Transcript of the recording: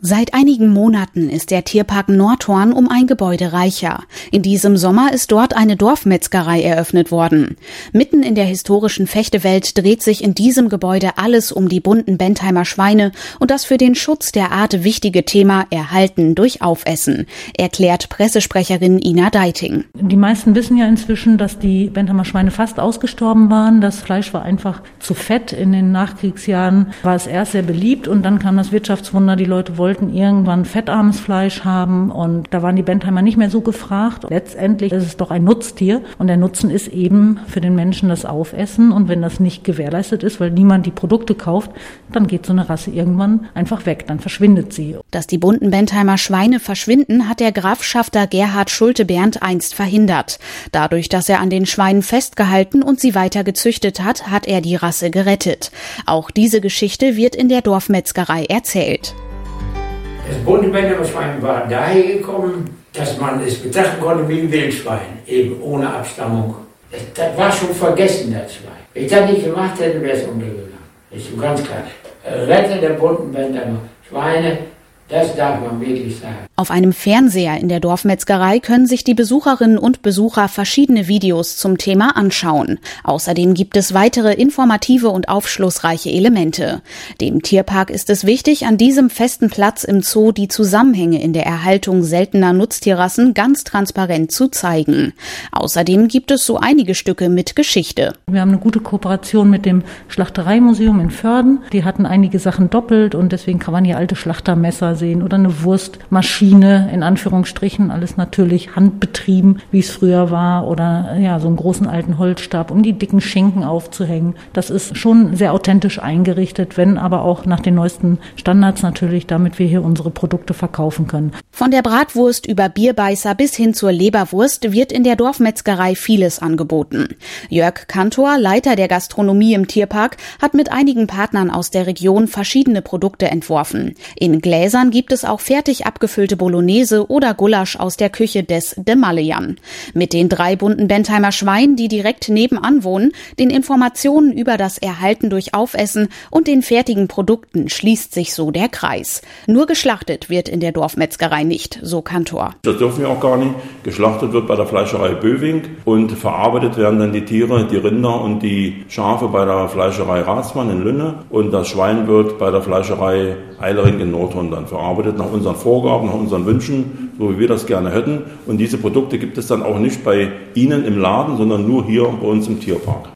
Seit einigen Monaten ist der Tierpark Nordhorn um ein Gebäude reicher. In diesem Sommer ist dort eine Dorfmetzgerei eröffnet worden. Mitten in der historischen Fechtewelt dreht sich in diesem Gebäude alles um die bunten Bentheimer Schweine und das für den Schutz der Art wichtige Thema Erhalten durch Aufessen, erklärt Pressesprecherin Ina Deiting. Die meisten wissen ja inzwischen, dass die Bentheimer Schweine fast ausgestorben waren. Das Fleisch war einfach zu fett. In den Nachkriegsjahren war es erst sehr beliebt und dann kam das Wirtschaftswunder. Die Leute wollten irgendwann fettarmes Fleisch haben und da waren die Bentheimer nicht mehr so gefragt. Letztendlich ist es doch ein Nutztier und der Nutzen ist eben für den Menschen das Aufessen und wenn das nicht gewährleistet ist, weil niemand die Produkte kauft, dann geht so eine Rasse irgendwann einfach weg, dann verschwindet sie. Dass die bunten Bentheimer Schweine verschwinden, hat der Grafschafter Gerhard Schulte-Berndt einst verhindert. Dadurch, dass er an den Schweinen festgehalten und sie weiter gezüchtet hat, hat er die Rasse gerettet. Auch diese Geschichte wird in der Dorfmetzgerei erzählt. Das bunte Bentheimer Schwein war daher gekommen, dass man es betrachten konnte wie ein Wildschwein, eben ohne Abstammung. Das war schon vergessen, das Schwein. Wenn ich das nicht gemacht hätte, wäre es untergegangen. Das ist so ganz klar. Retter der bunten Bentheimer Schweine, das darf man wirklich sagen. Auf einem Fernseher in der Dorfmetzgerei können sich die Besucherinnen und Besucher verschiedene Videos zum Thema anschauen. Außerdem gibt es weitere informative und aufschlussreiche Elemente. Dem Tierpark ist es wichtig, an diesem festen Platz im Zoo die Zusammenhänge in der Erhaltung seltener Nutztierrassen ganz transparent zu zeigen. Außerdem gibt es so einige Stücke mit Geschichte. Wir haben eine gute Kooperation mit dem Schlachtereimuseum in Vörden. Die hatten einige Sachen doppelt und deswegen kann man hier alte Schlachtermesser sehen oder eine Wurstmaschine, in Anführungsstrichen, alles natürlich handbetrieben, wie es früher war, oder ja, so einen großen alten Holzstab, um die dicken Schinken aufzuhängen. Das ist schon sehr authentisch eingerichtet, wenn aber auch nach den neuesten Standards natürlich, damit wir hier unsere Produkte verkaufen können. Von der Bratwurst über Bierbeißer bis hin zur Leberwurst wird in der Dorfmetzgerei vieles angeboten. Jörg Kantor, Leiter der Gastronomie im Tierpark, hat mit einigen Partnern aus der Region verschiedene Produkte entworfen. In Gläsern gibt es auch fertig abgefüllte Bolognese oder Gulasch aus der Küche des De Malayan. Mit den 3 bunten Bentheimer Schweinen, die direkt nebenan wohnen, den Informationen über das Erhalten durch Aufessen und den fertigen Produkten schließt sich so der Kreis. Nur geschlachtet wird in der Dorfmetzgerei nicht, so Kantor. Das dürfen wir auch gar nicht. Geschlachtet wird bei der Fleischerei Böwing und verarbeitet werden dann die Tiere, die Rinder und die Schafe bei der Fleischerei Rathsmann in Lünne und das Schwein wird bei der Fleischerei Eilering in Nordhorn dann verarbeitet nach unseren Vorgaben, nach unseren Wünschen, so wie wir das gerne hätten. Und diese Produkte gibt es dann auch nicht bei Ihnen im Laden, sondern nur hier bei uns im Tierpark.